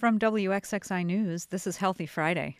From WXXI News, this is Healthy Friday.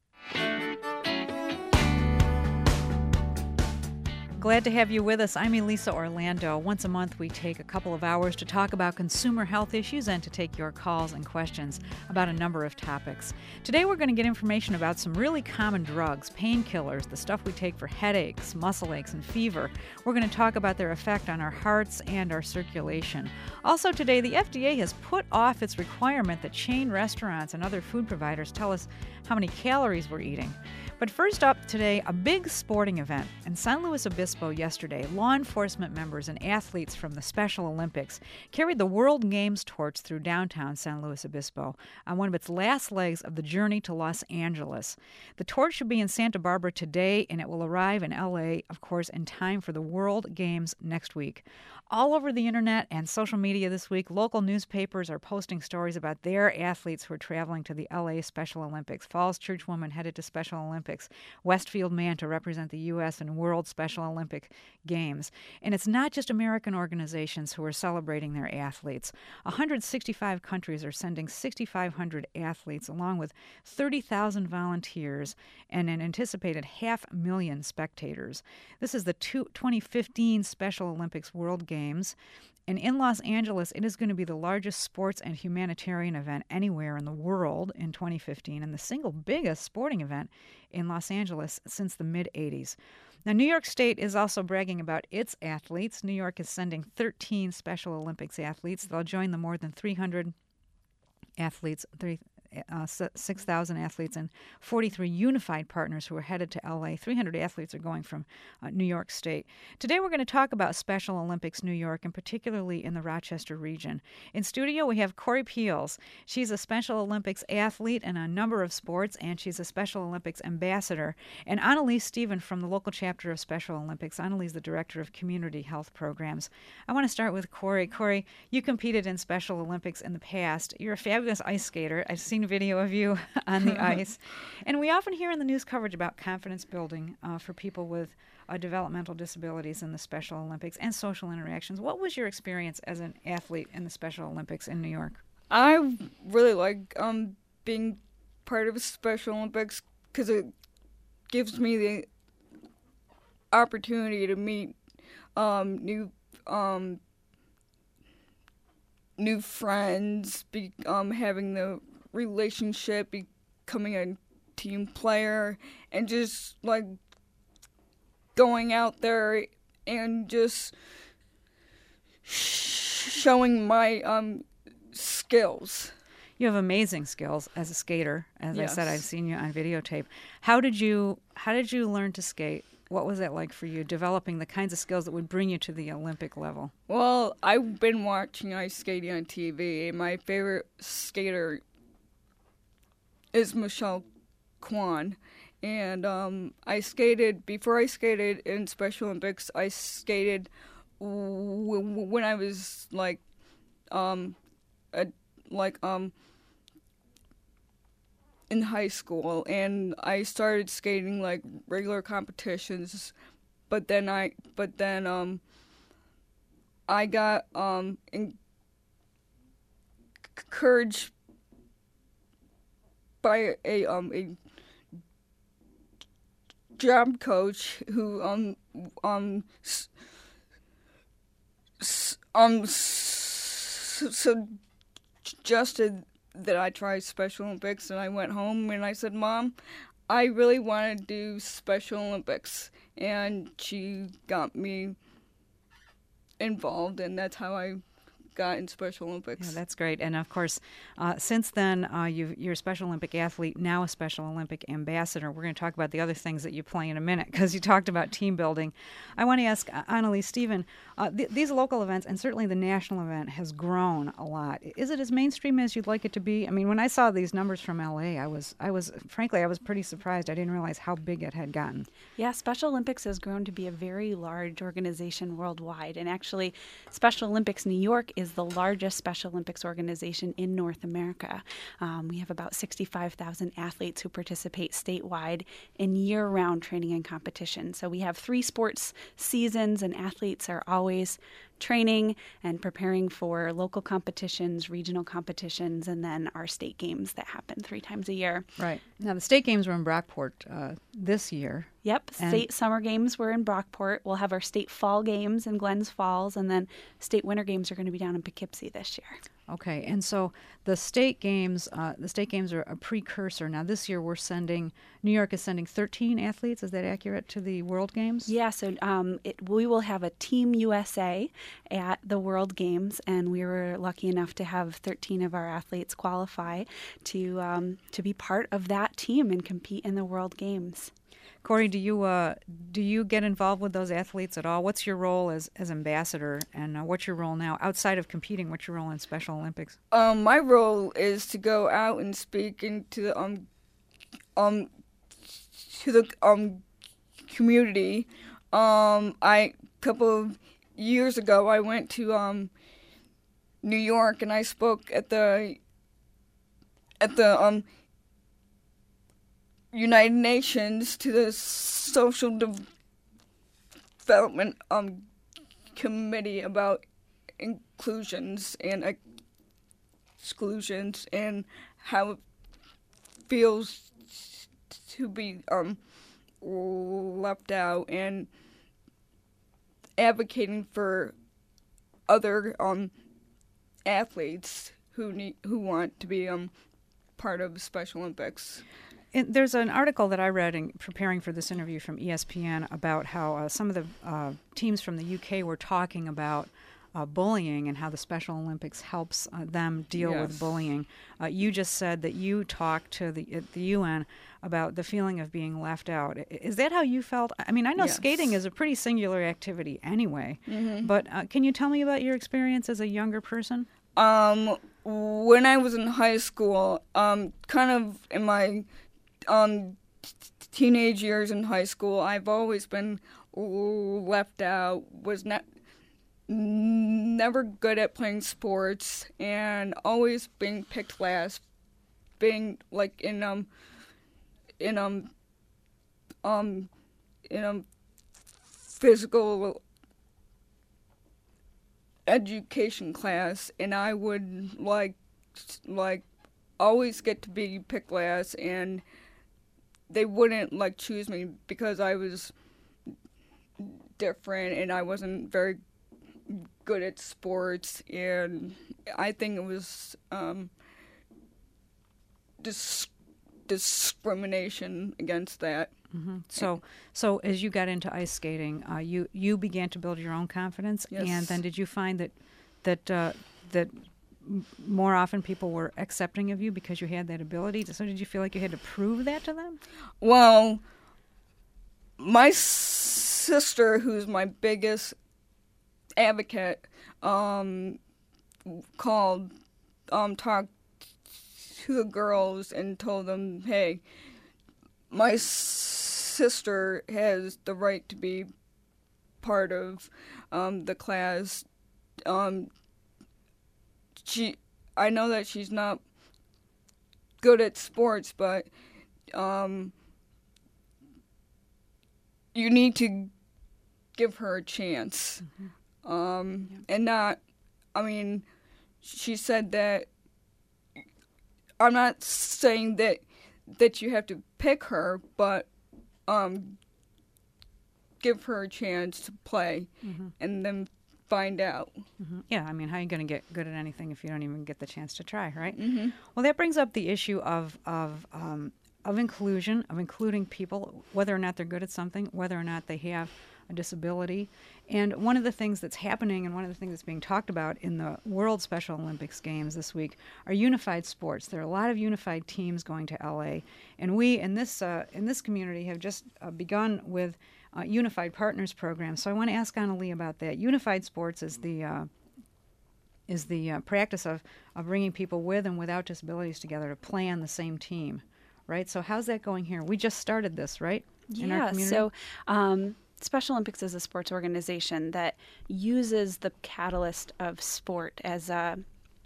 Glad to have you with us. I'm Elisa Orlando. Once a month, we take a couple of hours to talk about consumer health issues and to take your calls and questions about a number of topics. Today, we're going to get information about some really common drugs, painkillers, the stuff we take for headaches, muscle aches, and fever. We're going to talk about their effect on our hearts and our circulation. Also today, the FDA has put off its requirement that chain restaurants and other food providers tell us how many calories we're eating. But first up today, a big sporting event. In San Luis Obispo yesterday, law enforcement members and athletes from the Special Olympics carried the World Games torch through downtown San Luis Obispo on one of its last legs of the journey to Los Angeles. The torch should be in Santa Barbara today, and it will arrive in L.A., of course, in time for the World Games next week. All over the internet and social media this week, local newspapers are posting stories about their athletes who are traveling to the L.A. Special Olympics. Falls Church woman headed to Special Olympics. Westfield man to represent the U.S. in World Special Olympic Games. And it's not just American organizations who are celebrating their athletes. 165 countries are sending 6,500 athletes, along with 30,000 volunteers and an anticipated 500,000 spectators. This is the 2015 Special Olympics World Games. And in Los Angeles, it is going to be the largest sports and humanitarian event anywhere in the world in 2015 and the single biggest sporting event in Los Angeles since the mid-'80s. Now, New York State is also bragging about its athletes. New York is sending 13 Special Olympics athletes. They'll join the more than 300 athletes, 6,000 athletes and 43 unified partners who are headed to L.A. 300 athletes are going from New York State. Today we're going to talk about Special Olympics New York, and particularly in the Rochester region. In studio we have Corey Peels. She's a Special Olympics athlete in a number of sports, and she's a Special Olympics ambassador. And Annalise Stephen from the local chapter of Special Olympics. Annalise is the director of community health programs. I want to start with Corey. Corey, you competed in Special Olympics in the past. You're a fabulous ice skater. I've seen a video of you on the ice. And we often hear in the news coverage about confidence building for people with developmental disabilities in the Special Olympics and social interactions. What was your experience as an athlete in the Special Olympics in New York? I really like being part of Special Olympics because it gives me the opportunity to meet new friends, having the relationship, becoming a team player, and just like going out there and just showing my skills. You have amazing skills as a skater. As Yes. I said, I've seen you on videotape. How did you learn to skate? What was that like for you, developing the kinds of skills that would bring you to the Olympic level? Well, I've been watching ice skating on TV, and my favorite skater is Michelle Kwan. And before I skated in Special Olympics, I skated when I was in high school, and I started skating like regular competitions, but then I got encouraged by a job coach who suggested that I try Special Olympics, and I went home and I said, Mom, I really want to do Special Olympics, and she got me involved, and that's how I got in Special Olympics. Yeah, that's great. And of course, since then, you're a Special Olympic athlete, now a Special Olympic ambassador. We're going to talk about the other things that you play in a minute because you talked about team building. I want to ask Annalise Stephen, these local events and certainly the national event has grown a lot. Is it as mainstream as you'd like it to be? I mean, when I saw these numbers from LA, I was pretty surprised. I didn't realize how big it had gotten. Yeah, Special Olympics has grown to be a very large organization worldwide. And actually, Special Olympics New York is the largest Special Olympics organization in North America. We have about 65,000 athletes who participate statewide in year-round training and competition. So we have 3 sports seasons, and athletes are always training and preparing for local competitions, regional competitions, and then our state games that happen 3 times a year. Right. Now, the state games were in Brockport this year. Yep. State summer games were in Brockport. We'll have our state fall games in Glens Falls, and then state winter games are going to be down in Poughkeepsie this year. Okay, and so the state games are a precursor. Now, this year New York is sending 13 athletes. Is that accurate to the World Games? Yeah, so we will have a Team USA at the World Games, and we were lucky enough to have 13 of our athletes qualify to be part of that team and compete in the World Games. Corey, do you get involved with those athletes at all? What's your role as ambassador, and what's your role now outside of competing? What's your role in Special Olympics? My role is to go out and speak into the community. A couple of years ago, I went to New York and I spoke at the United Nations to the Social Development Committee about inclusions and exclusions and how it feels to be left out, and advocating for other athletes who want to be part of Special Olympics. There's an article that I read in preparing for this interview from ESPN about how some of the teams from the UK were talking about bullying and how the Special Olympics helps them deal with bullying. You just said that you talked to the UN about the feeling of being left out. Is that how you felt? I mean, I know skating is a pretty singular activity anyway, but can you tell me about your experience as a younger person? When I was in high school, kind of in my teenage years in high school, I've always been left out, was never good at playing sports, and always being picked last, being like in physical education class, and I would like always get to be picked last, and they wouldn't choose me because I was different and I wasn't very good at sports, and I think it was discrimination against that. Mm-hmm. So as you got into ice skating, you began to build your own confidence, and then did you find that more often people were accepting of you because you had that ability? So did you feel like you had to prove that to them? Well, my sister, who's my biggest advocate, talked to the girls and told them, hey, my sister has the right to be part of the class. I know that she's not good at sports, but you need to give her a chance. And not, she said that, I'm not saying that you have to pick her, but give her a chance to play and then find out. Yeah, how are you going to get good at anything if you don't even get the chance to try, right? Mm-hmm. Well, that brings up the issue of inclusion, of including people, whether or not they're good at something, whether or not they have a disability. And one of the things that's happening and one of the things that's being talked about in the World Special Olympics Games this week are unified sports. There are a lot of unified teams going to LA, and we in this community have just begun with Unified Partners program. So I want to ask Annalee about that. Unified sports is the practice of bringing people with and without disabilities together to play on the same team, right? So how's that going here? We just started this, right? In our community? So Special Olympics is a sports organization that uses the catalyst of sport as a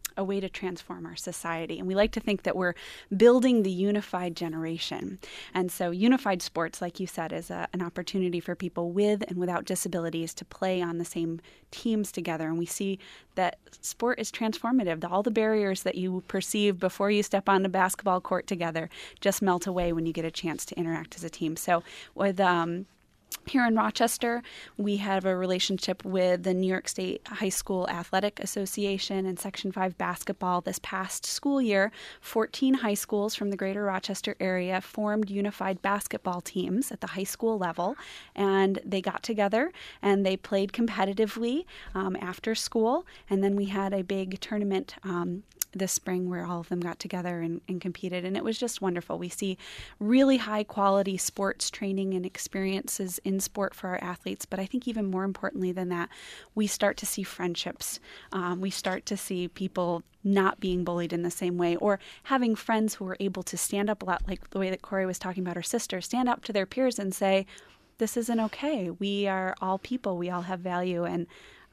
a way to transform our society. And we like to think that we're building the unified generation. And so unified sports, like you said, is an opportunity for people with and without disabilities to play on the same teams together. And we see that sport is transformative. All the barriers that you perceive before you step on the basketball court together just melt away when you get a chance to interact as a team. So with here in Rochester, we have a relationship with the New York State High School Athletic Association and Section 5 basketball. This past school year, 14 high schools from the greater Rochester area formed unified basketball teams at the high school level, and they got together and they played competitively after school, and then we had a big tournament this spring where all of them got together and competed, and it was just wonderful. We see really high quality sports training and experiences in sport for our athletes, but I think even more importantly than that, we start to see friendships. We start to see people not being bullied in the same way, or having friends who are able to stand up a lot, like the way that Corey was talking about her sister, stand up to their peers and say, this isn't okay. We are all people. We all have value. And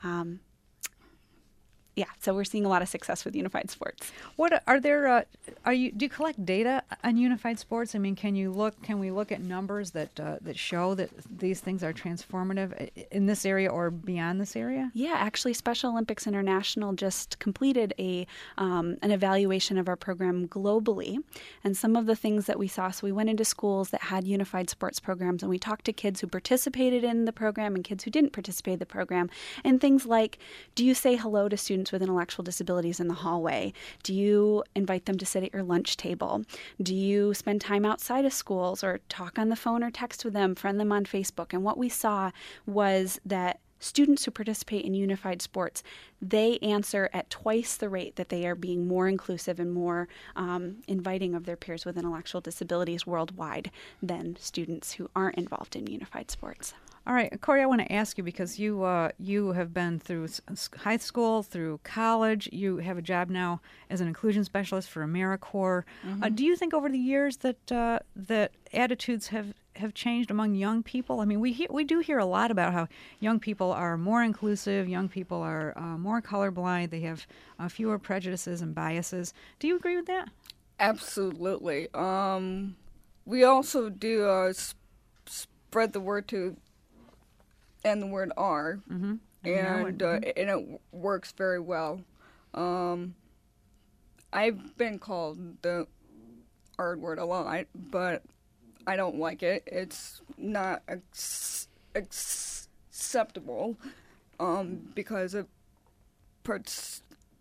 so we're seeing a lot of success with unified sports. What are there? Do you collect data on unified sports? I mean, can we look at numbers that show that these things are transformative in this area or beyond this area? Yeah, actually, Special Olympics International just completed an evaluation of our program globally, and some of the things that we saw. So we went into schools that had unified sports programs, and we talked to kids who participated in the program and kids who didn't participate in the program, and things like, do you say hello to students with intellectual disabilities in the hallway? Do you invite them to sit at your lunch table? Do you spend time outside of schools or talk on the phone or text with them, friend them on Facebook? And what we saw was that students who participate in unified sports, they answer at twice the rate that they are being more inclusive and more inviting of their peers with intellectual disabilities worldwide than students who aren't involved in unified sports. All right, Corey, I want to ask you, because you have been through high school, through college. You have a job now as an inclusion specialist for AmeriCorps. Mm-hmm. Do you think over the years that attitudes have changed among young people? I mean, we do hear a lot about how young people are more inclusive, young people are more colorblind, they have fewer prejudices and biases. Do you agree with that? Absolutely. We also do spread the word to and the word R, mm-hmm. and it works very well. I've been called the R word a lot, but I don't like it. It's not acceptable because it puts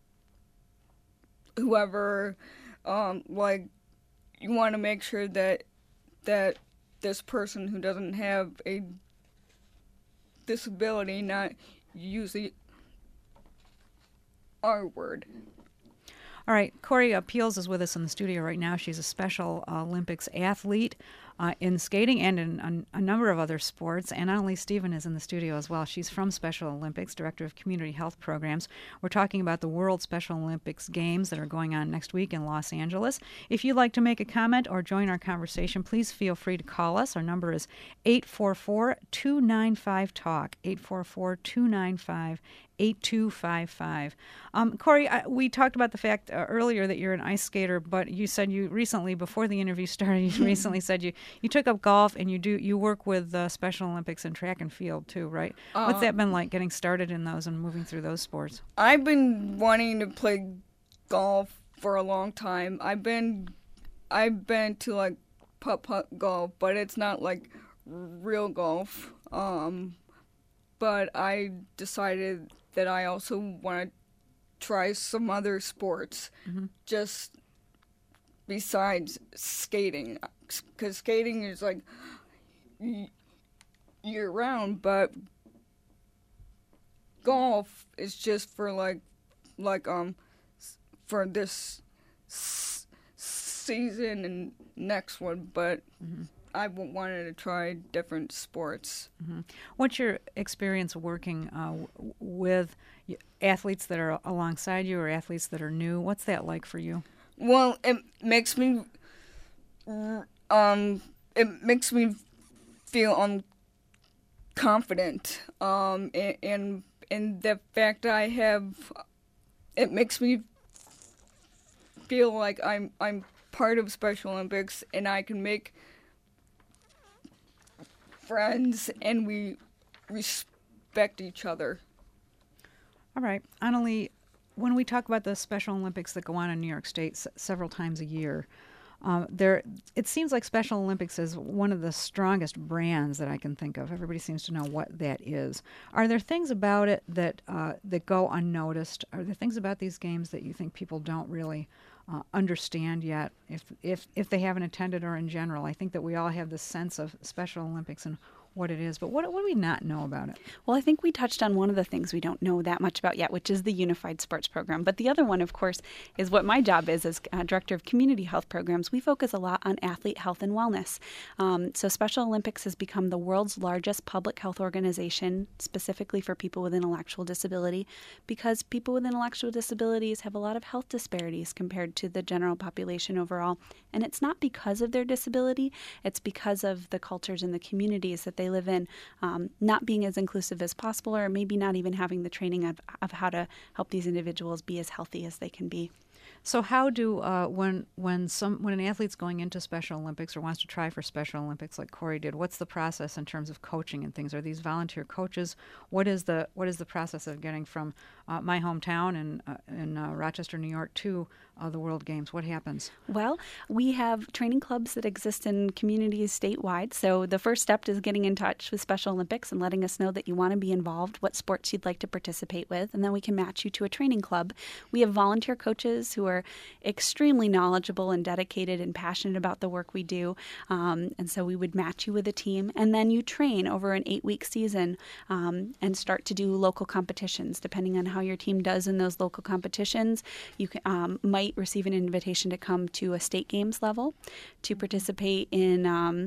whoever, like, you want to make sure that this person who doesn't have a disability not use the R word. All right, Corey Peels is with us in the studio right now. She's a Special Olympics athlete in skating and in a number of other sports. And Annalise Stephen is in the studio as well. She's from Special Olympics, Director of Community Health Programs. We're talking about the World Special Olympics Games that are going on next week in Los Angeles. If you'd like to make a comment or join our conversation, please feel free to call us. Our number is 844-295-TALK, 844-295-8255. Corey, we talked about the fact earlier that you're an ice skater, but you said you recently, before the interview started, you recently said you took up golf and you work with Special Olympics and track and field too, right? What's that been like, getting started in those and moving through those sports? I've been wanting to play golf for a long time. I've been to like putt golf, but it's not like real golf. But I decided that I also want to try some other sports, mm-hmm. just besides skating, because skating is like year round, but golf is just for like for this season and next one, but. Mm-hmm. I wanted to try different sports. Mm-hmm. What's your experience working with athletes that are alongside you or athletes that are new? What's that like for you? Well, it makes me feel confident. And the fact I have, it makes me feel like I'm part of Special Olympics and I can make friends and we respect each other. All right. Annalie, when we talk about the Special Olympics that go on in New York State several times a year, it seems like Special Olympics is one of the strongest brands that I can think of. Everybody seems to know what that is. Are there things about it that go unnoticed? Are there things about these games that you think people don't really understand yet, if they haven't attended or in general? I think that we all have this sense of Special Olympics and what it is, but what do we not know about it? Well, I think we touched on one of the things we don't know that much about yet, which is the Unified Sports Program. But the other one, of course, is what my job is as Director of Community Health Programs. We focus a lot on athlete health and wellness. So Special Olympics has become the world's largest public health organization, specifically for people with intellectual disability, because people with intellectual disabilities have a lot of health disparities compared to the general population overall. And it's not because of their disability, it's because of the cultures and the communities that they live in, not being as inclusive as possible, or maybe not even having the training of how to help these individuals be as healthy as they can be. So how do when an athlete's going into Special Olympics or wants to try for Special Olympics like Corey did, what's the process in terms of coaching and things? Are these volunteer coaches? What is the process of getting from my hometown in Rochester, New York, to the World Games? What happens? Well, we have training clubs that exist in communities statewide. So the first step is getting in touch with Special Olympics and letting us know that you want to be involved, what sports you'd like to participate with, and then we can match you to a training club. We have volunteer coaches who are extremely knowledgeable and dedicated and passionate about the work we do. And so we would match you with a team, and then you train over an 8-week season and start to do local competitions. Depending on how your team does in those local competitions, you might receive an invitation to come to a state games level. To participate in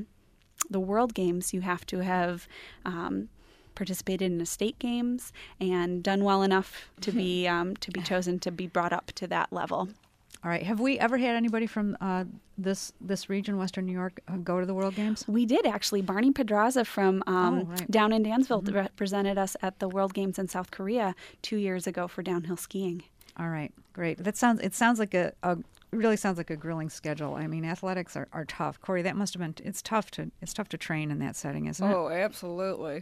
the World Games, you have to have participated in the state games and done well enough to be chosen to be brought up to that level. All right. Have we ever had anybody from this region, Western New York, go to the World Games? We did, actually. Barney Pedraza from down in Dansville represented us at the World Games in South Korea 2 years ago for downhill skiing. All right, great. It sounds like really sounds like a grueling schedule. I mean, athletics are tough. Corey, that must have been. It's tough to train in that setting, isn't it? Oh, absolutely.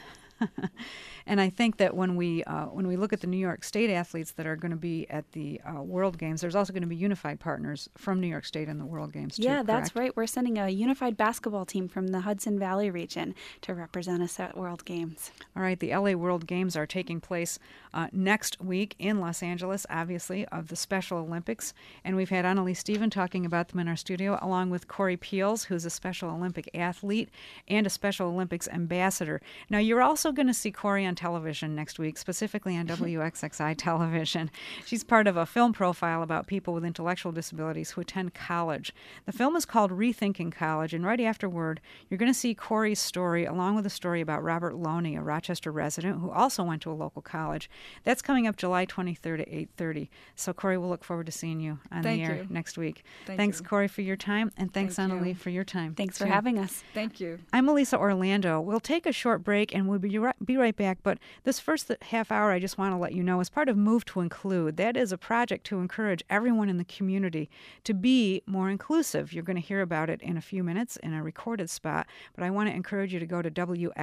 And I think that when we look at the New York State athletes that are going to be at the World Games, there's also going to be unified partners from New York State in the World Games too. Yeah, that's right. We're sending a unified basketball team from the Hudson Valley region to represent us at World Games. All right, the LA World Games are taking place next week in Los Angeles, obviously, of the Special Olympics. And we've had Annalie Stephen talking about them in our studio, along with Corey Peels, who's a Special Olympic athlete and a Special Olympics ambassador. Now, you're also going to see Corey on television next week, specifically on WXXI television. She's part of a film profile about people with intellectual disabilities who attend college. The film is called Rethinking College, and right afterward, you're going to see Corey's story, along with a story about Robert Loney, a Rochester resident who also went to a local college. That's coming up July 23rd at 8:30. So, Corey, we'll look forward to seeing you on the air next week. Thanks, Corey, for your time, and thanks, Annalie, for your time. Thanks for having us. Thank you. I'm Melissa Orlando. We'll take a short break, and we'll be right back. But this first half hour, I just want to let you know, is part of Move to Include. That is a project to encourage everyone in the community to be more inclusive. You're going to hear about it in a few minutes in a recorded spot, but I want to encourage you to go to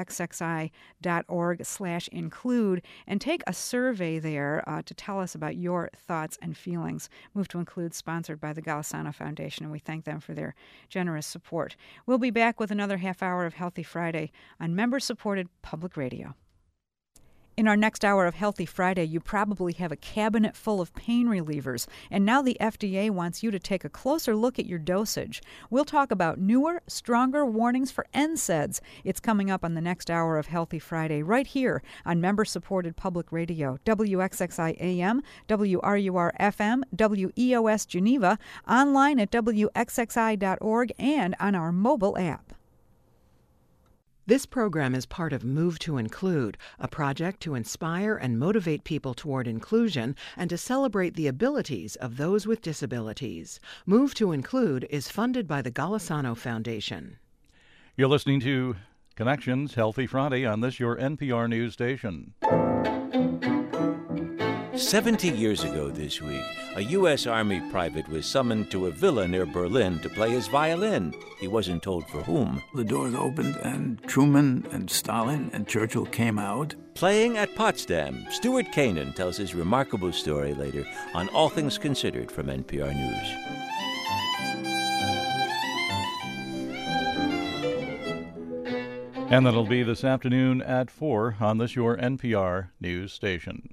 wxxi.org/include and take a survey there to tell us about your thoughts and feelings. Move to Include, sponsored by the Golisano Foundation, and we thank them for their generous support. We'll be back with another half hour of Healthy Friday on member-supported public radio. In our next hour of Healthy Friday, you probably have a cabinet full of pain relievers, and now the FDA wants you to take a closer look at your dosage. We'll talk about newer, stronger warnings for NSAIDs. It's coming up on the next hour of Healthy Friday, right here on member-supported public radio, WXXI AM, WRUR FM, WEOS Geneva, online at WXXI.org, and on our mobile app. This program is part of Move to Include, a project to inspire and motivate people toward inclusion and to celebrate the abilities of those with disabilities. Move to Include is funded by the Golisano Foundation. You're listening to Connections Healthy Friday on this, your NPR news station. 70 years ago this week, a U.S. Army private was summoned to a villa near Berlin to play his violin. He wasn't told for whom. The doors opened, and Truman and Stalin and Churchill came out. Playing at Potsdam, Stuart Kanan tells his remarkable story later on All Things Considered from NPR News. And that'll be this afternoon at 4 on this your NPR News station.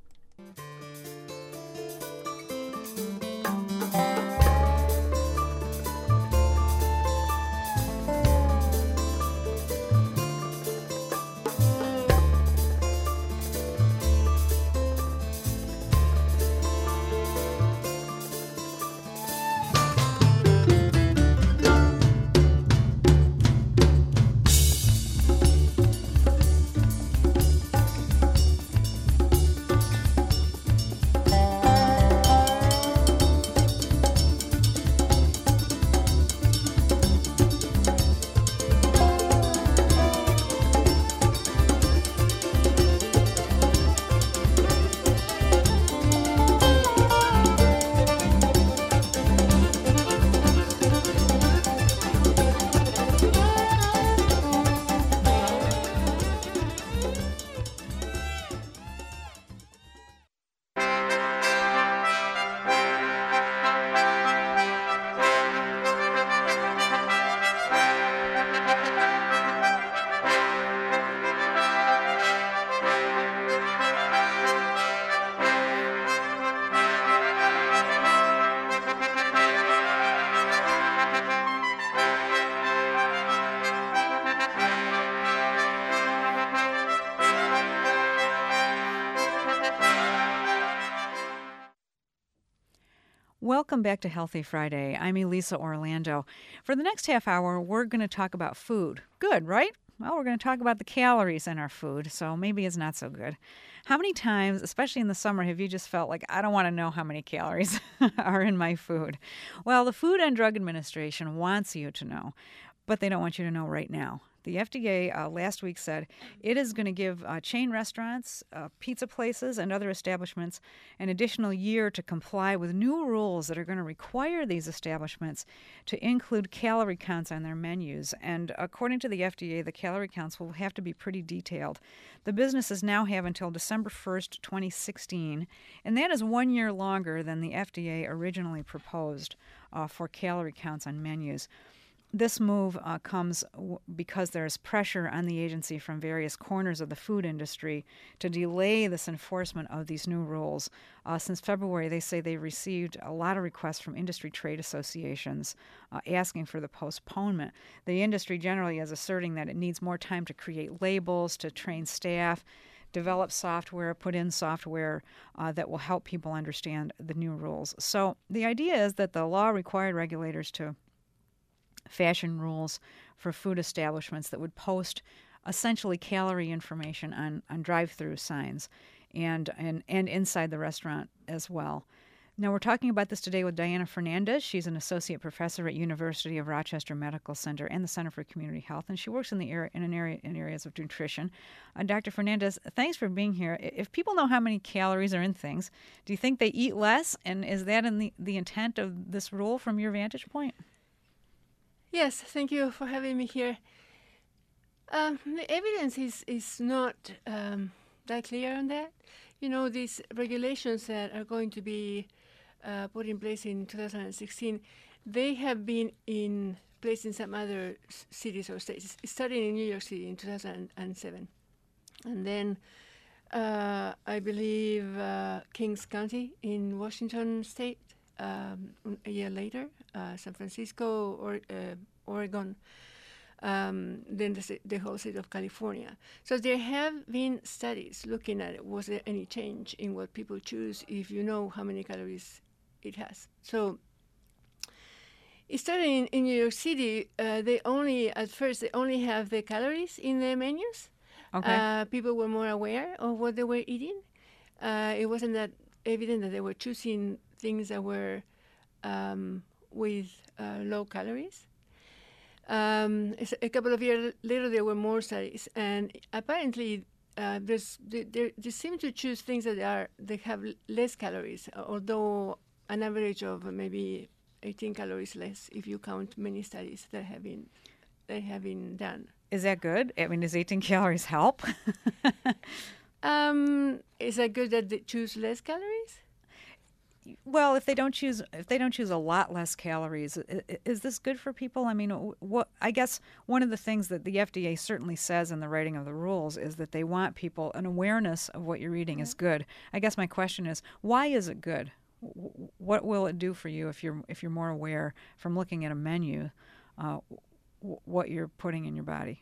Welcome back to Healthy Friday. I'm Elisa Orlando. For the next half hour, we're going to talk about food. Good, right? Well, we're going to talk about the calories in our food, so maybe it's not so good. How many times, especially in the summer, have you just felt like, I don't want to know how many calories are in my food? Well, the Food and Drug Administration wants you to know, but they don't want you to know right now. The FDA last week said it is going to give chain restaurants, pizza places, and other establishments an additional year to comply with new rules that are going to require these establishments to include calorie counts on their menus. And according to the FDA, the calorie counts will have to be pretty detailed. The businesses now have until December 1st, 2016, and that is 1 year longer than the FDA originally proposed for calorie counts on menus. This move comes because there's pressure on the agency from various corners of the food industry to delay this enforcement of these new rules. Since February, they say they received a lot of requests from industry trade associations asking for the postponement. The industry generally is asserting that it needs more time to create labels, to train staff, develop software, put in software that will help people understand the new rules. So the idea is that the law required regulators to fashion rules for food establishments that would post essentially calorie information on drive-through signs and inside the restaurant as well. Now, we're talking about this today with Diana Fernandez. She's an associate professor at University of Rochester Medical Center and the Center for Community Health, and she works in areas of nutrition. Dr. Fernandez, thanks for being here. If people know how many calories are in things, do you think they eat less? And is that in the intent of this rule from your vantage point? Yes, thank you for having me here. The evidence is not that clear on that. You know, these regulations that are going to be put in place in 2016, they have been in place in some other cities or states. It started in New York City in 2007. And then I believe Kings County in Washington State a year later, San Francisco or Oregon, then the whole state of California. So there have been studies looking at it. Was there any change in what people choose if you know how many calories it has? So it started in New York City. At first they only have the calories in their menus. Okay. People were more aware of what they were eating. It wasn't that evident that they were choosing things that were with low calories. A couple of years later, there were more studies, and apparently they seem to choose things that have less calories, although an average of maybe 18 calories less if you count many studies that have been done. Is that good? I mean, does 18 calories help? Is that good that they choose less calories? Well, if they don't choose a lot less calories, is this good for people? I mean, what I guess one of the things that the FDA certainly says in the writing of the rules is that they want people an awareness of what you're eating is good. I guess my question is, why is it good? What will it do for you if you're more aware from looking at a menu, what you're putting in your body?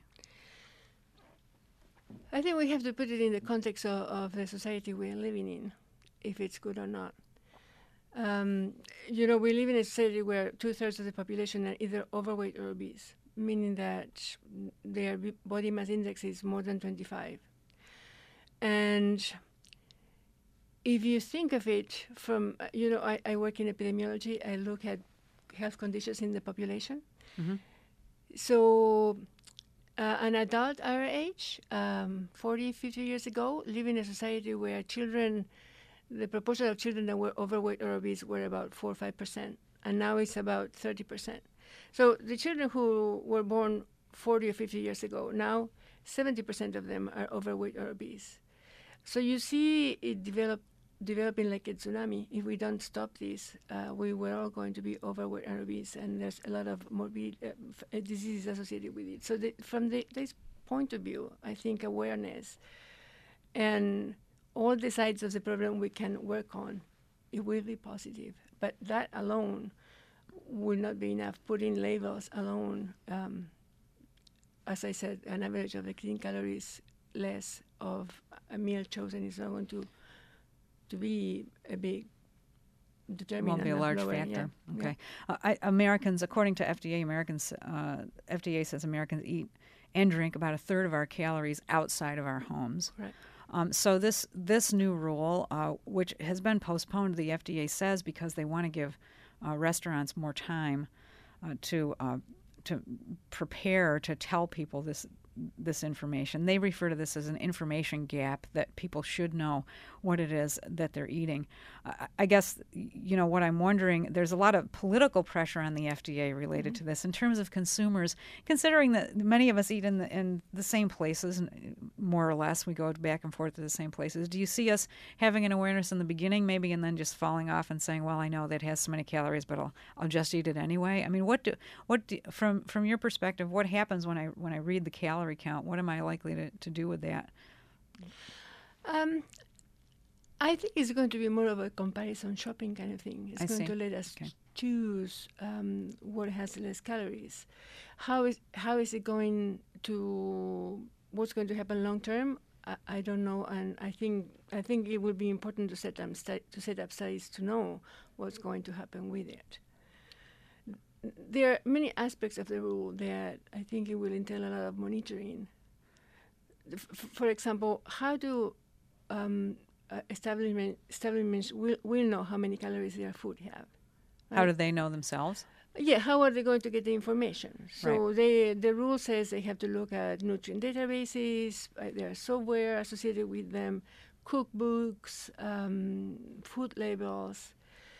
I think we have to put it in the context of the society we're living in, if it's good or not. We live in a society where 2/3 of the population are either overweight or obese, meaning that their body mass index is more than 25. And if you think of it from, I work in epidemiology, I look at health conditions in the population. Mm-hmm. So an adult our age, 40, 50 years ago, lived in a society where the proportion of children that were overweight or obese were about 4 or 5%, and now it's about 30%. So the children who were born 40 or 50 years ago, now 70% of them are overweight or obese. So you see it developing like a tsunami. If we don't stop this, we were all going to be overweight and obese, and there's a lot of morbid diseases associated with it. So from this point of view, I think awareness and all the sides of the problem we can work on, it will be positive. But that alone will not be enough. Putting labels alone, as I said, an average of 18 calories less of a meal chosen is not going to be a big determinant. Won't be a large factor. Yeah. Okay. Yeah. Americans, according to FDA, FDA says Americans eat and drink about 1/3 of our calories outside of our homes. Right. So this new rule, which has been postponed, the FDA says because they want to give restaurants more time to prepare to tell people this information. They refer to this as an information gap, that people should know what it is that they're eating. I guess, what I'm wondering, there's a lot of political pressure on the FDA related to this in terms of consumers, considering that many of us eat in the same places, more or less. We go back and forth to the same places. Do you see us having an awareness in the beginning maybe and then just falling off and saying, well, I know that has so many calories, but I'll just eat it anyway? I mean, from your perspective, what happens when I read the calorie count? What am I likely to do with that? I think it's going to be more of a comparison shopping kind of thing. It's going to let us choose what has less calories. How is it going to? What's going to happen long term? I don't know, and I think it would be important to set up studies to know what's going to happen with it. There are many aspects of the rule that I think it will entail a lot of monitoring. For example, how do establishments will know how many calories their food have? Right? How do they know themselves? Yeah, how are they going to get the information? So right. The rule says they have to look at nutrient databases, there are software associated with them, cookbooks, food labels.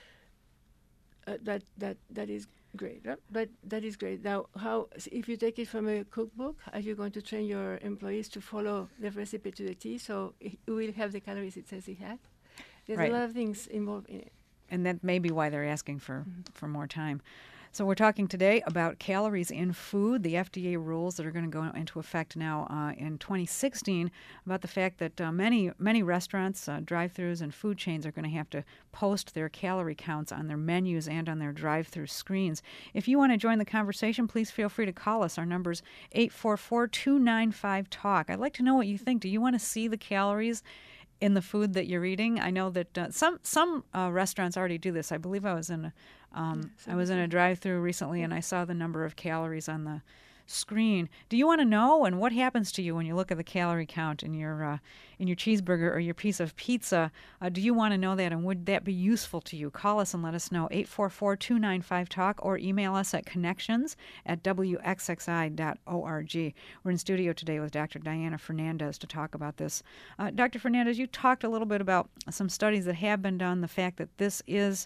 That is great, right? But that is great. Now, if you take it from a cookbook, are you going to train your employees to follow the recipe to the T so it will have the calories it says it has? There's right. a lot of things involved in it. And that may be why they're asking for more time. So we're talking today about calories in food, the FDA rules that are going to go into effect now in 2016, about the fact that many restaurants, drive-thrus, and food chains are going to have to post their calorie counts on their menus and on their drive-thru screens. If you want to join the conversation, please feel free to call us. Our number's 844-295-TALK. I'd like to know what you think. Do you want to see the calories in the food that you're eating? I know that some restaurants already do this. I believe I was in a drive-thru recently, and I saw the number of calories on screen. Do you want to know? And what happens to you when you look at the calorie count in your cheeseburger or your piece of pizza? Do you want to know that? And would that be useful to you? Call us and let us know. 844-295-TALK or email us at connections@wxxi.org. We're in studio today with Dr. Diana Fernandez to talk about this. Dr. Fernandez, you talked a little bit about some studies that have been done, the fact that this is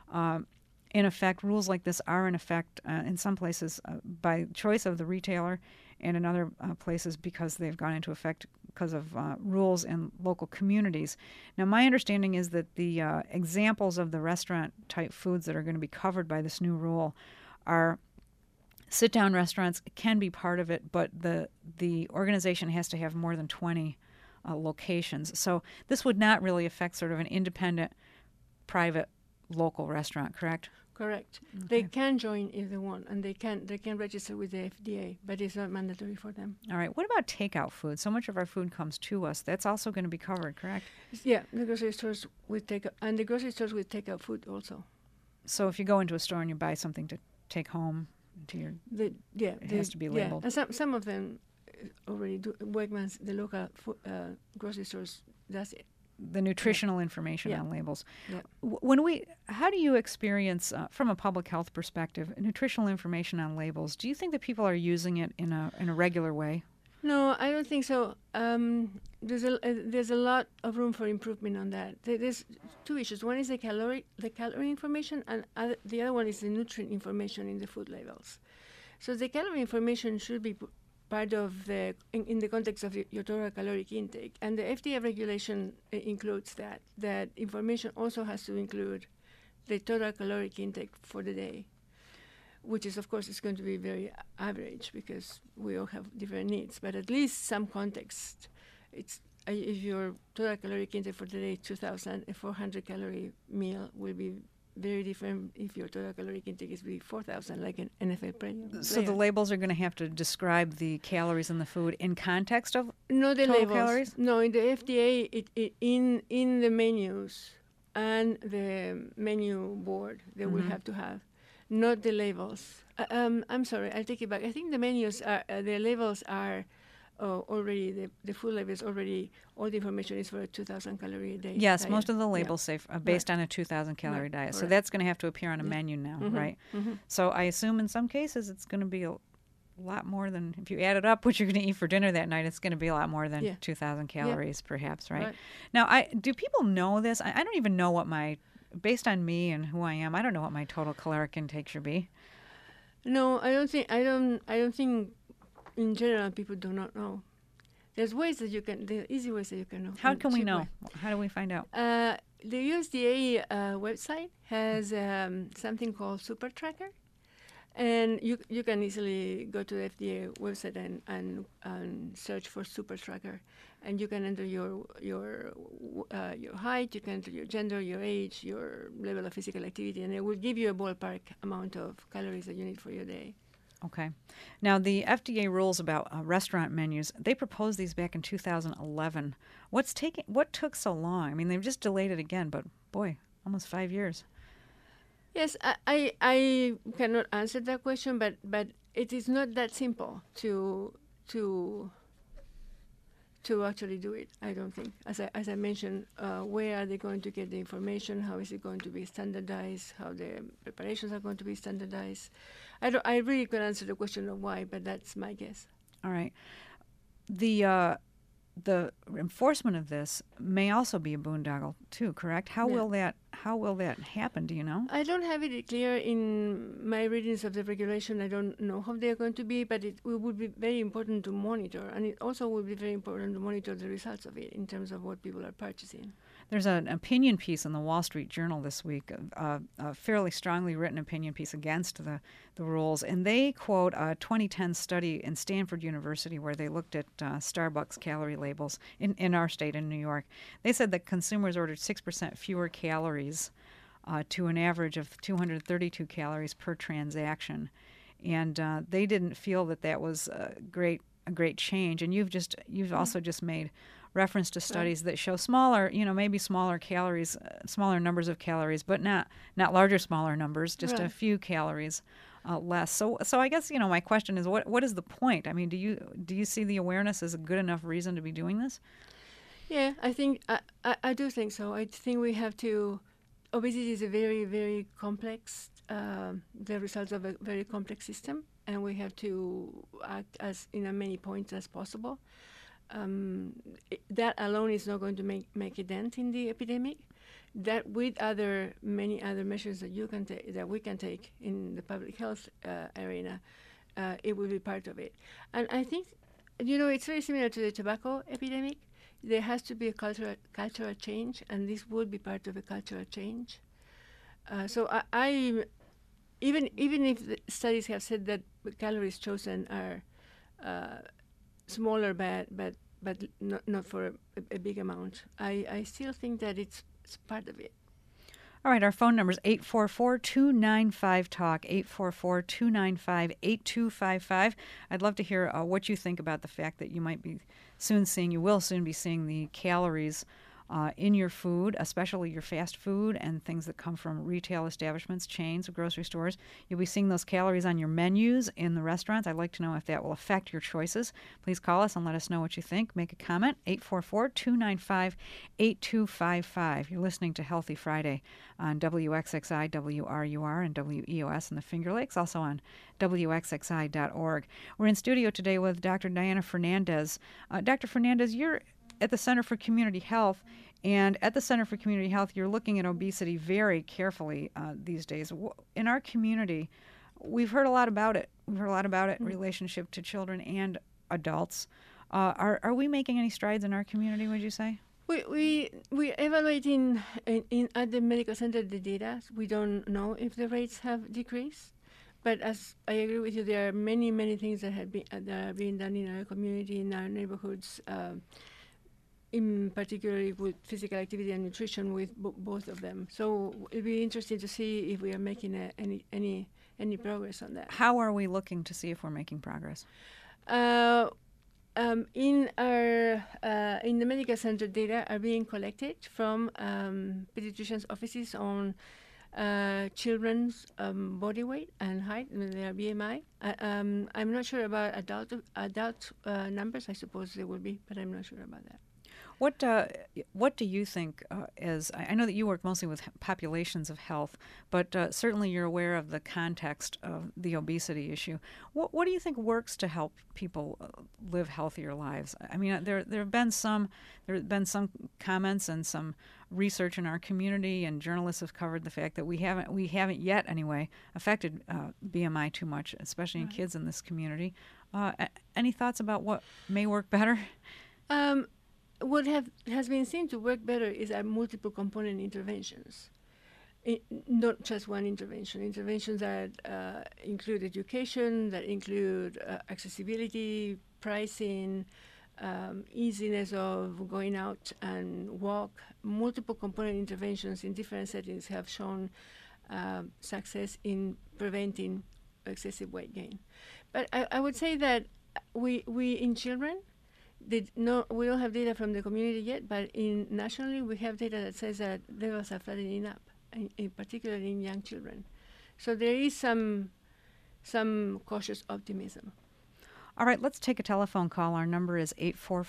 in effect, rules like this are in effect in some places by choice of the retailer, and in other places because they've gone into effect because of rules in local communities. Now, my understanding is that the examples of the restaurant-type foods that are going to be covered by this new rule are sit-down restaurants can be part of it, but the organization has to have more than 20 locations. So this would not really affect sort of an independent, private, local restaurant, correct? Correct. Okay. They can join if they want, and they can register with the FDA, but it's not mandatory for them. All right. What about takeout food? So much of our food comes to us. That's also going to be covered, correct? Yeah, the grocery stores with takeout, and the grocery stores with takeout food also. So if you go into a store and you buy something to take home to your, it has to be labeled. Yeah, and some of them already do. Wegmans, the local grocery stores, does it. The nutritional information on labels. Yeah. How do you experience, from a public health perspective, nutritional information on labels? Do you think that people are using it in a regular way? No, I don't think so. There's a lot of room for improvement on that. There's two issues. One is the calorie information, and the other one is the nutrient information in the food labels. So the calorie information should be part of in the context of your total caloric intake. And the FDA regulation includes that information also has to include the total caloric intake for the day, which is, of course, is going to be very average because we all have different needs, but at least some context. It's if your total caloric intake for the day is 2,000, a 400-calorie meal will be very different if your total caloric intake is 4,000, like an NFL player. So the labels are going to have to describe the calories in the food in context of the total labels. calories? No, in the FDA, in the menus and the menu board, they will have to have, not the labels. I'm sorry, I'll take it back. I think the menus are, the labels are already, the food labels already, all the information is for a 2,000 calorie a day. Yes, diet. most of the labels say based on a 2,000 calorie diet. So that's going to have to appear on a menu now, right? Mm-hmm. So I assume in some cases it's going to be a lot more than, if you add it up, what you're going to eat for dinner that night, it's going to be a lot more than 2,000 calories perhaps, right? Now, do people know this? I don't even know what based on me and who I am, I don't know what my total caloric intake should be. No, I don't think in general people do not know. There's ways that you can, there are easy ways that you can know. How can we know? How do we find out? The USDA website has something called Super Tracker, and you can easily go to the FDA website and search for Super Tracker, and you can enter your height, you can enter your gender, your age, your level of physical activity, and it will give you a ballpark amount of calories that you need for your day. Okay. Now, the FDA rules about restaurant menus, they proposed these back in 2011. What took so long? I mean, they've just delayed it again, but boy, almost 5 years. Yes, I cannot answer that question, but it is not that simple to actually do it. I don't think. As I mentioned, where are they going to get the information? How is it going to be standardized? How the preparations are going to be standardized? I really could answer the question of why, but that's my guess. All right. The enforcement of this may also be a boondoggle too, correct? How will that happen? Do you know? I don't have it clear in my readings of the regulation. I don't know how they are going to be, but it would be very important to monitor, and it also would be very important to monitor the results of it in terms of what people are purchasing. There's an opinion piece in the Wall Street Journal this week, a fairly strongly written opinion piece against the rules, and they quote a 2010 study in Stanford University where they looked at Starbucks calorie labels in our state, in New York. They said that consumers ordered 6% fewer calories to an average of 232 calories per transaction, and they didn't feel that was a great change. And you've also just made reference to studies that show smaller, maybe smaller calories, smaller numbers of calories, but not larger, smaller numbers, just a few calories less. So I guess my question is, what is the point? I mean, do you see the awareness as a good enough reason to be doing this? Yeah, I think I do think so. I think we have to. Obesity is a very, very complex. The results of a very complex system, and we have to act as in many points as possible. That alone is not going to make a dent in the epidemic. That with many other measures that we can take in the public health arena, it will be part of it. And I think, it's very similar to the tobacco epidemic. There has to be a cultural change, and this would be part of a cultural change. So I even if the studies have said that the calories chosen are smaller, but not for a big amount, I still think that it's part of it. All right, our phone number is 844-295-TALK, 844-295-8255. I'd love to hear what you think about the fact that you will soon be seeing the calories in your food, especially your fast food and things that come from retail establishments, chains of grocery stores. You'll be seeing those calories on your menus in the restaurants. I'd like to know if that will affect your choices. Please call us and let us know what you think. Make a comment, 844-295-8255. You're listening to Healthy Friday on WXXI, WRUR, and WEOS in the Finger Lakes, also on WXXI.org. We're in studio today with Dr. Diana Fernandez. Dr. Fernandez, you're at the Center for Community Health, and at the Center for Community Health, you're looking at obesity very carefully these days. In our community, we've heard a lot about it. We've heard a lot about it in relationship to children and adults. Are we making any strides in our community, would you say? We're evaluating at the medical center the data. We don't know if the rates have decreased. But as I agree with you, there are many, many things that are being done in our community, in our neighborhoods, in particular with physical activity and nutrition, with both of them. So it'll be interesting to see if we are making any progress on that. How are we looking to see if we're making progress? In the medical center, data are being collected from pediatricians' offices on children's body weight and height, and their BMI. I'm not sure about adult numbers. I suppose there will be, but I'm not sure about that. What do you think I know that you work mostly with populations of health, but certainly you're aware of the context of the obesity issue. What do you think works to help people live healthier lives? I mean, there have been some comments and some research in our community, and journalists have covered the fact that we haven't yet anyway affected BMI too much, especially in kids in this community. Any thoughts about what may work better? What has been seen to work better is our multiple component interventions, not just one intervention. Interventions that include education, that include accessibility, pricing, easiness of going out and walk. Multiple component interventions in different settings have shown success in preventing excessive weight gain. But I would say that we in children, we don't have data from the community yet, but nationally we have data that says that levels are flattening up, particularly in young children. So there is some cautious optimism. All right, let's take a telephone call. Our number is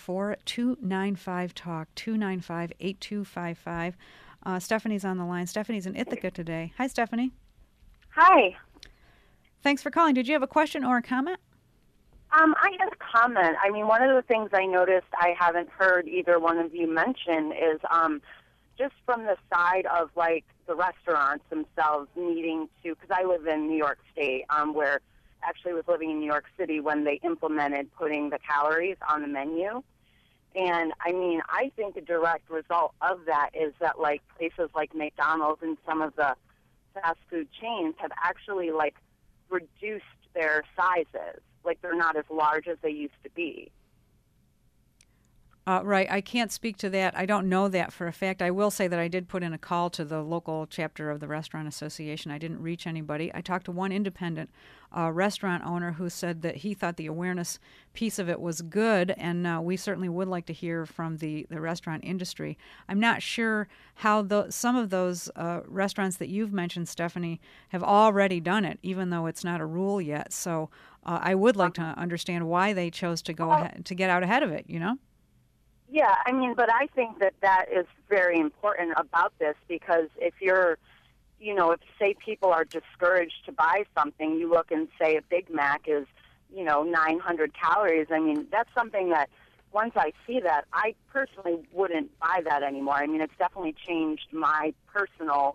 844-295-TALK, 295-8255. Stephanie's on the line. Stephanie's in Ithaca today. Hi, Stephanie. Hi. Thanks for calling. Did you have a question or a comment? I had a comment. I mean, one of the things I noticed I haven't heard either one of you mention is just from the side of, like, the restaurants themselves needing to, because I live in New York State, where actually was living in New York City when they implemented putting the calories on the menu. And, I mean, I think a direct result of that is that, like, places like McDonald's and some of the fast food chains have actually, like, reduced their sizes. Like, they're not as large as they used to be. Right. I can't speak to that. I don't know that for a fact. I will say that I did put in a call to the local chapter of the Restaurant Association. I didn't reach anybody. I talked to one independent restaurant owner who said that he thought the awareness piece of it was good, and we certainly would like to hear from the restaurant industry. I'm not sure how some of those restaurants that you've mentioned, Stephanie, have already done it, even though it's not a rule yet. So I would like to understand why they chose to go ahead, to get out ahead of it, you know? Yeah, I mean, but I think that is very important about this, because if you're, if say people are discouraged to buy something, you look and say a Big Mac is, 900 calories. I mean, that's something that once I see that, I personally wouldn't buy that anymore. I mean, it's definitely changed my personal,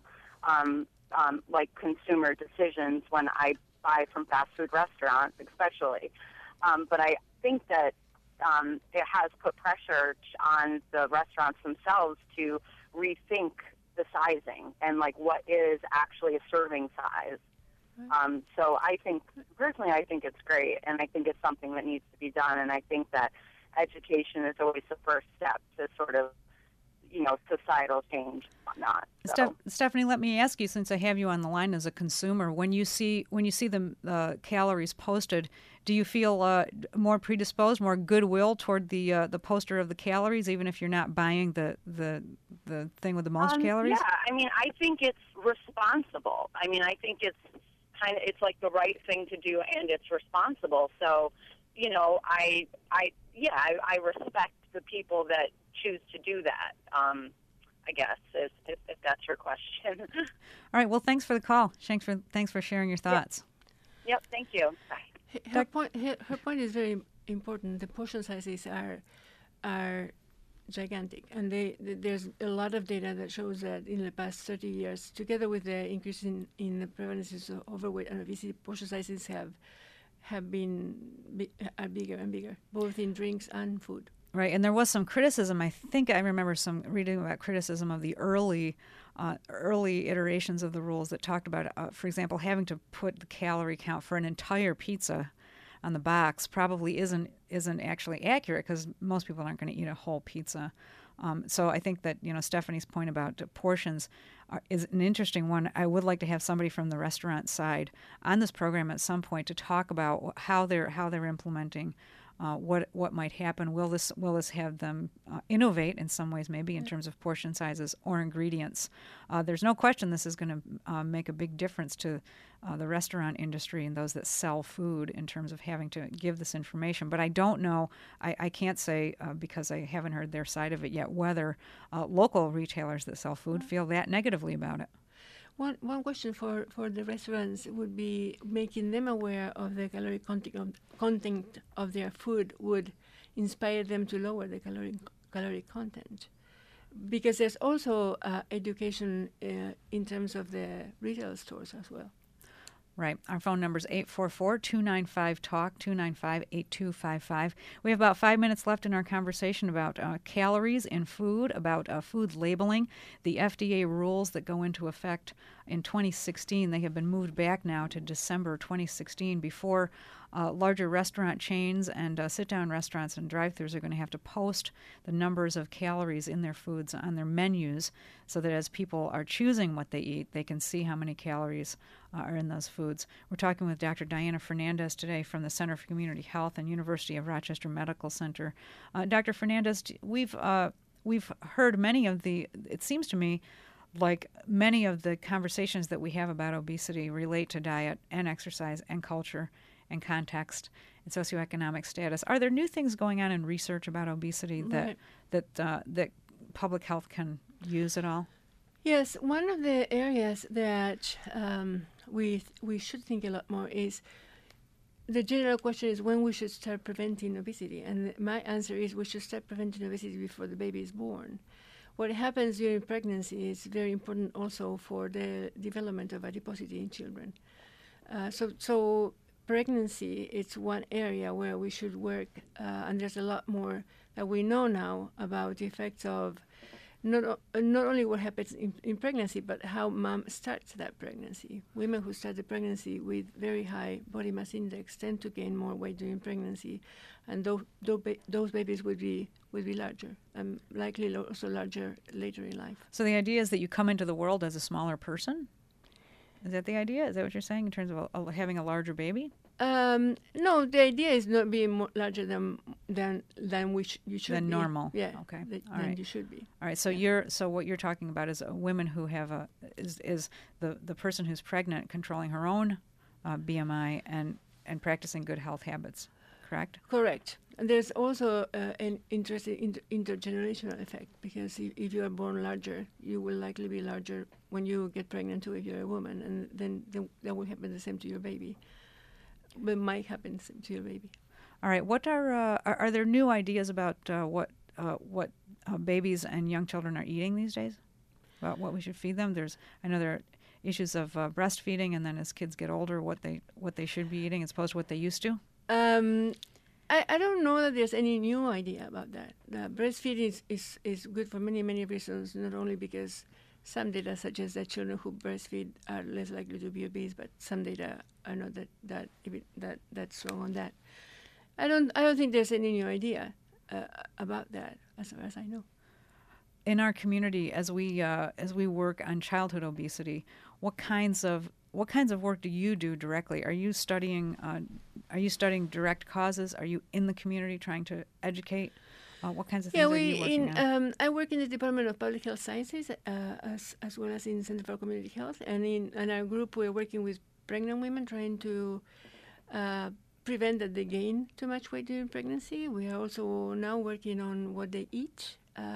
consumer decisions when I buy from fast food restaurants, especially. But I think that it has put pressure on the restaurants themselves to rethink the sizing and what is actually a serving size. So I think it's great, and I think it's something that needs to be done, and I think that education is always the first step to sort of societal change and whatnot. So. Stephanie, let me ask you, since I have you on the line as a consumer, when you see the calories posted, do you feel more predisposed, more goodwill toward the poster of the calories, even if you're not buying the thing with the most calories? Yeah, I mean, I think it's responsible. I mean, I think it's like the right thing to do, and it's responsible. So, I respect the people that choose to do that. I guess if that's your question. All right. Well, thanks for the call. Thanks for sharing your thoughts. Yep. Thank you. Bye. Her point is very important. The portion sizes are gigantic, and there's a lot of data that shows that in the past 30 years, together with the increase in the prevalence of overweight and obesity, portion sizes are bigger and bigger, both in drinks and food. Right, and there was some criticism. I think I remember some reading about criticism of the early iterations of the rules that talked about, for example, having to put the calorie count for an entire pizza on the box probably isn't actually accurate, because most people aren't going to eat a whole pizza. So I think that Stephanie's point about portions is an interesting one. I would like to have somebody from the restaurant side on this program at some point to talk about how they're implementing. What might happen? Will this have them innovate in some ways, maybe in terms of portion sizes or ingredients? There's no question this is going to make a big difference to the restaurant industry and those that sell food in terms of having to give this information. But I don't know. I can't say because I haven't heard their side of it yet whether local retailers that sell food feel that negatively about it. One question for the restaurants would be making them aware of the calorie content of their food would inspire them to lower the calorie content, because there's also education in terms of the retail stores as well. Right. Our phone number is 844-295-TALK, 295-8255. We have about 5 minutes left in our conversation about calories in food, about food labeling, the FDA rules that go into effect in 2016. They have been moved back now to December 2016. Before larger restaurant chains and sit-down restaurants and drive-thrus are going to have to post the numbers of calories in their foods on their menus, so that as people are choosing what they eat, they can see how many calories are in those foods. We're talking with Dr. Diana Fernandez today from the Center for Community Health and University of Rochester Medical Center. Dr. Fernandez, we've heard many of it seems to me like many of the conversations that we have about obesity relate to diet and exercise and culture and context and socioeconomic status. Are there new things going on in research about obesity that public health can use at all? Yes, one of the areas that we should think a lot more is the general question is when we should start preventing obesity. And my answer is we should start preventing obesity before the baby is born. What happens during pregnancy is very important also for the development of adiposity in children. So pregnancy is one area where we should work, and there's a lot more that we know now about the effects of not only what happens in pregnancy, but how mom starts that pregnancy. Women who start the pregnancy with very high body mass index tend to gain more weight during pregnancy, and those babies would be larger, and likely also larger later in life. So the idea is that you come into the world as a smaller person? Is that the idea? Is that what you're saying in terms of having a larger baby? No, the idea is not being larger than which you should be. Than normal. Yeah. Okay. All right. You should be. All right. So what you're talking about is women who have is the person who's pregnant controlling her own BMI and practicing good health habits. Correct. Correct. And there's also an interesting intergenerational effect, because if you are born larger, you will likely be larger when you get pregnant too if you're a woman, and then that will happen the same to your baby. But it might happen to your baby. All right. What are there new ideas about what babies and young children are eating these days? About what we should feed them? I know there are issues of breastfeeding, and then as kids get older, what they should be eating as opposed to what they used to. I don't know that there's any new idea about that. Breastfeeding is good for many, many reasons, not only because some data suggest that children who breastfeed are less likely to be obese, but some data are not that strong on that. I don't think there's any new idea about that, as far as I know. In our community, as we work on childhood obesity, what kinds of work do you do directly? Are you studying direct causes? Are you in the community trying to educate? What kinds of things are you working on? I work in the Department of Public Health Sciences as well as in Center for Community Health, and in our group we're working with pregnant women trying to prevent that they gain too much weight during pregnancy. We are also now working on what they eat.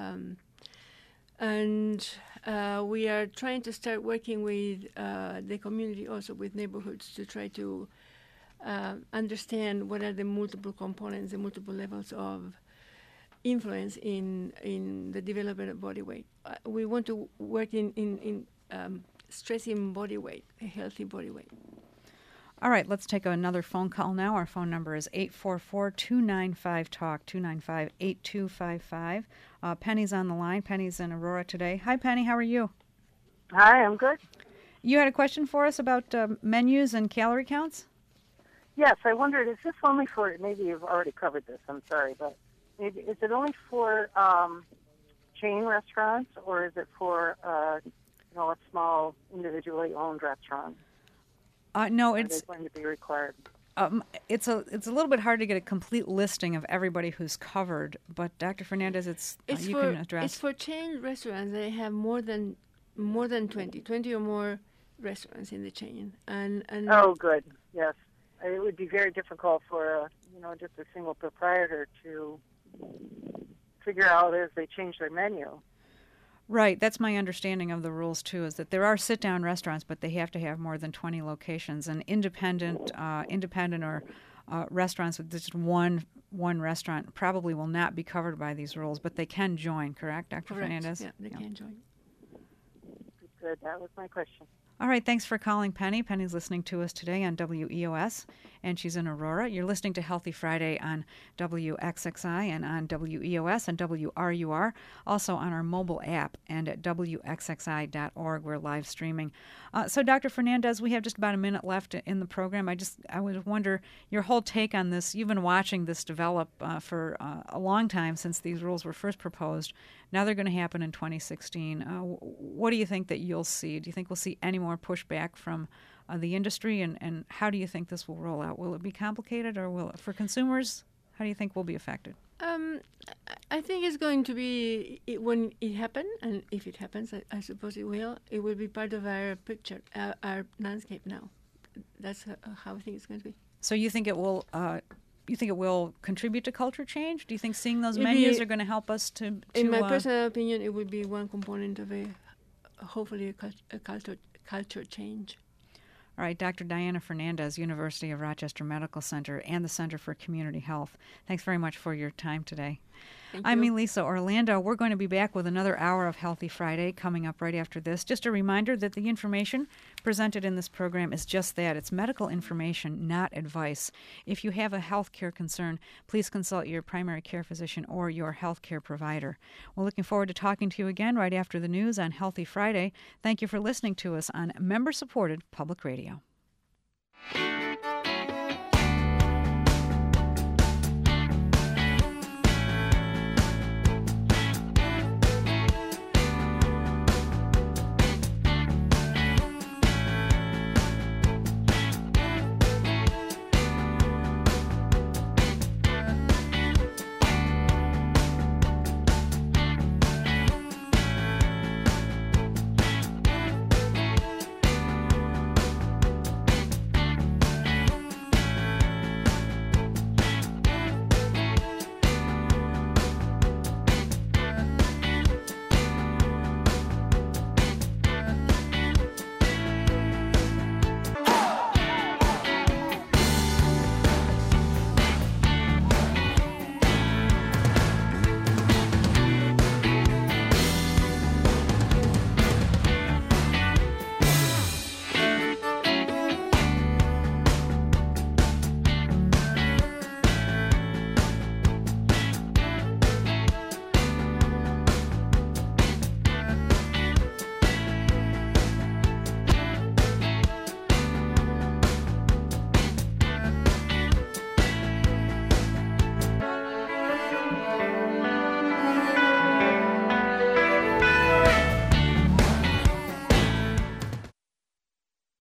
And we are trying to start working with the community, also with neighborhoods, to try to understand what are the multiple components, the multiple levels of influence in the development of body weight. We want to work in stressing body weight, a healthy body weight. All right, let's take another phone call now. Our phone number is 844-295-TALK, 295-8255. Penny's on the line. Penny's in Aurora today. Hi, Penny. How are you? Hi, I'm good. You had a question for us about menus and calorie counts? Yes, I wondered, is this only for, maybe you've already covered this, I'm sorry, but maybe, is it only for chain restaurants, or is it for a small individually owned restaurant? No, it's going to be required. It's a little bit hard to get a complete listing of everybody who's covered, but Dr. Fernandez, you can address. It's for chain restaurants that have more than 20 or more restaurants in the chain, and oh, good, yes. It would be very difficult for just a single proprietor to figure out as they change their menu. Right, that's my understanding of the rules too. Is that there are sit-down restaurants, but they have to have more than 20 locations. And independent or restaurants with just one restaurant probably will not be covered by these rules, but they can join. Correct, Dr. Correct. Fernandez? Yeah, they can join. Good. That was my question. All right, thanks for calling, Penny. Penny's listening to us today on WEOS, and she's in Aurora. You're listening to Healthy Friday on WXXI and on WEOS and WRUR, also on our mobile app and at WXXI.org. We're live streaming. So, Dr. Fernandez, we have just about a minute left in the program. I would wonder your whole take on this. You've been watching this develop for a long time since these rules were first proposed. Now they're going to happen in 2016. What do you think that you'll see? Do you think we'll see any more pushback from the industry, and how do you think this will roll out? Will it be complicated, or for consumers, how do you think we'll be affected? I think it's going to be, when it happens, and if it happens, I suppose it will be part of our picture, our landscape now. That's how I think it's going to be. So you think it will... you think it will contribute to culture change? Do you think seeing those menus are going to help us to in my personal opinion, it would be one component of hopefully a culture change. All right, Dr. Diana Fernandez, University of Rochester Medical Center and the Center for Community Health. Thanks very much for your time today. I'm Elisa Orlando. We're going to be back with another hour of Healthy Friday coming up right after this. Just a reminder that the information presented in this program is just that. It's medical information, not advice. If you have a health care concern, please consult your primary care physician or your health care provider. We're looking forward to talking to you again right after the news on Healthy Friday. Thank you for listening to us on member-supported public radio.